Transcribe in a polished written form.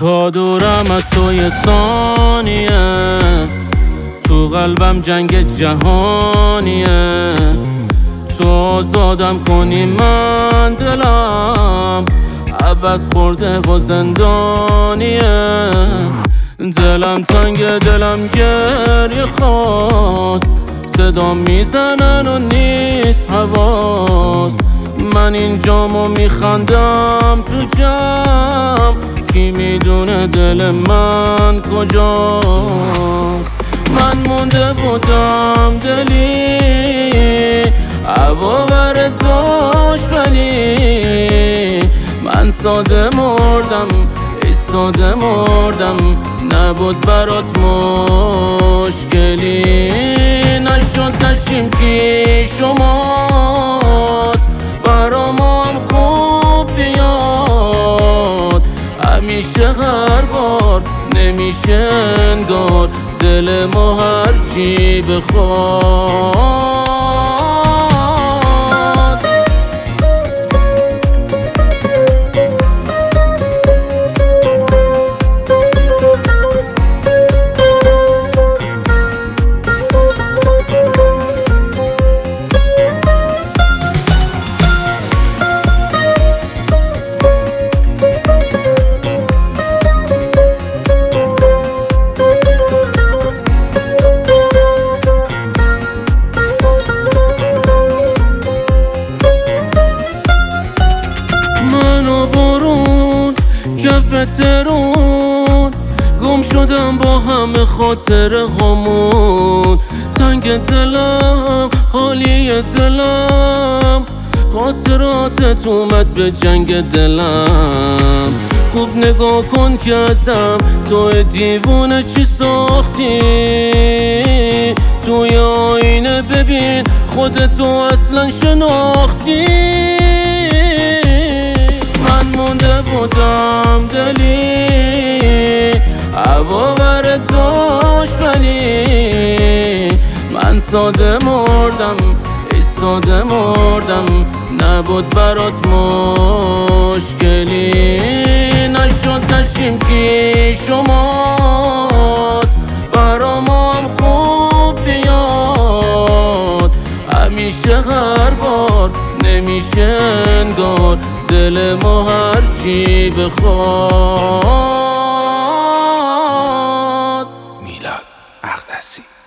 تا دورم از توی ثانیه، تو قلبم جنگ جهانیه. تو آزادم کنی من دلم عبد خورده و زندانیه. دلم تنگ دلم گریه خواست، صدا میزنن و نیست حواس. من اینجامو میخندم تو جمع، کی میدونه دل من کجاست. من مونده بودم دلی هوا برت داشت، ولی من ساده مردم ایستاده مردم. نبود برات مشکلی، نشد نشیم کی شماست. برامم خوب بیاد همیشه هر بار، نمیشه انگار دل ما هرچی بخواد. کف ترون گم شدم با همه خاطره هامون. تنگ دلم حالی دلم، خاطراتت اومد به جنگ دلم. خوب نگاه کن که ازم تو دیوونه چی ساختی. توی آینه ببین خودتو اصلا شناختی. من مونده بودم دلی هوا برت داشت، ولی من ساده مردم ایستاده مردم. نبود برات مشکلی، نشد نشیم کی شماست. برامم خوب بیاد همیشه هر بار، نمیشه انگار دل ما هرچی بخواد. میلاد اقدسی.